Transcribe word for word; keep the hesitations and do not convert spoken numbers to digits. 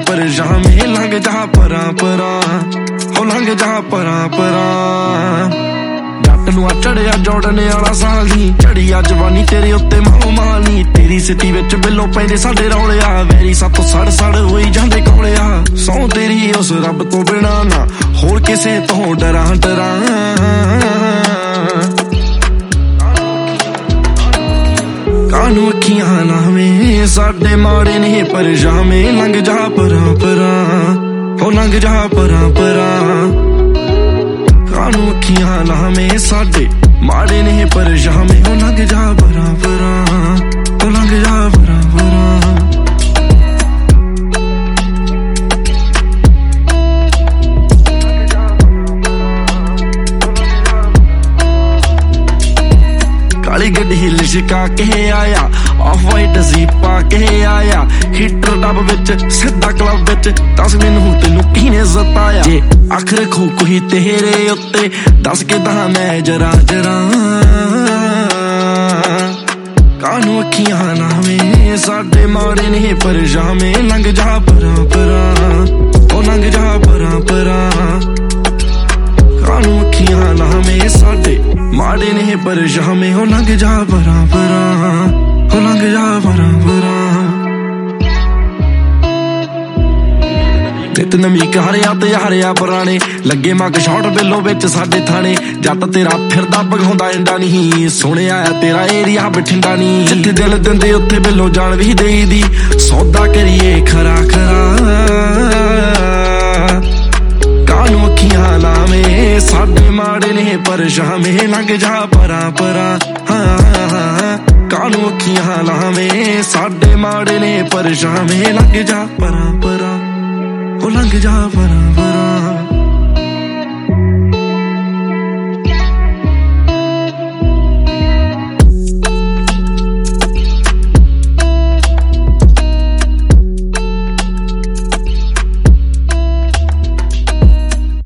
परेशान लंघ जा परां परां हो लंघ जा परां परां जट नूं चढ़िया जोड़ने वाला साल नी चढ़ी आ जवानी तेरे उत्ते माओ माली तेरी सिटी विच बिलो पैंदे साडे रौलिया वेरी सातों सड़ सड़ होई जांदे कौलिया सौ तेरी उस रब तो बिना ना होर किसे तो डरां डरां कानू अखियां लावें साडे माड़े ने परेशान लंघ जा परां परां हो लंघ जा परां परां कानू अखियां लावें साडे माड़े ने परेशान हो लंघ जा परां परां हो लंघ जा परां परां काली गड्डी लिशका के आया ऑफ वाइट जीपा के आया हीटर डब विच सीधा क्लब विच दस मैनू तेनू किने सताया जे अख रखूं कोई तेरे उत्ते दस के दा मैं जरा जरा कानू अखियां लावें साडे माड़े ने परेशान लंघ जा परां परां ओ लंघ जा परां परां कानू अखियां लावें साडे माड़े ने परेशान हो लंघ जा परां परां हो लंघ जा परां परां नित नवी कहारिया ते हारिया पुराने लगे मग शॉट बिलो विच साडे थाने जट तेरा फिरदा भगाउंदा इंडा नहीं सुने आया तेरा एरिया बठिंडा नहीं जिथे दिल दिंदे उत्थे बिलो जान भी देई दी सौदा करिए खरा खरा कानू अखियां लावें साडे माड़े ने परेशान लंघ जा परां परां हाँ कानू अखियां लावें साडे माड़े ने परेशान लंघ जा परां परां हो लंघ जा परां परां